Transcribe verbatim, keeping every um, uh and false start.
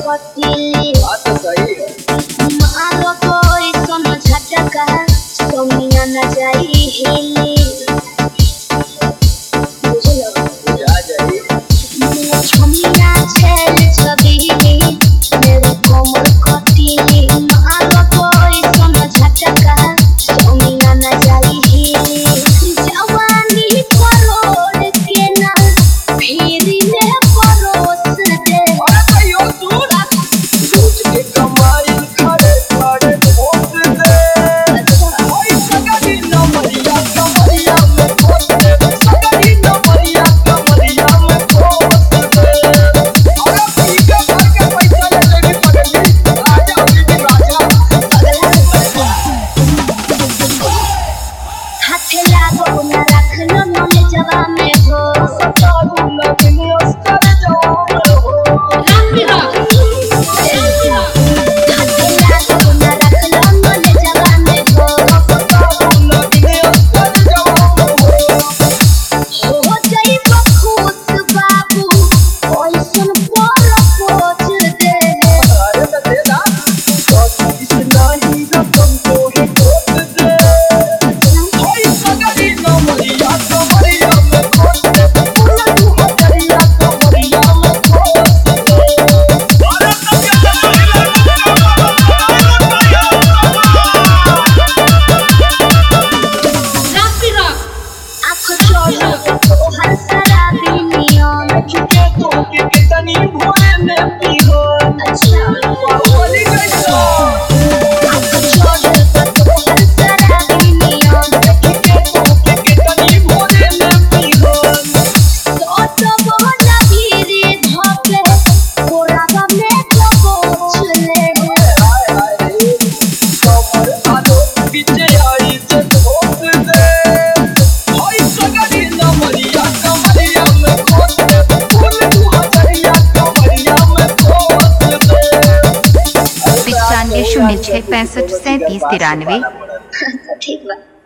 कटिली बात सही है मारो कोई सोना झटका सोनिया न जाई हिली बुझलो जा जाई सोनिया छेल छबीली मेरे कोमल कटिली मारो कोई सोना झटका सोनिया न जाई हिली जवानी करोड़ के ना फिर ले परोस दे शून्य छः पैंसठ सैंतीस तिरानवे। ठीक बा।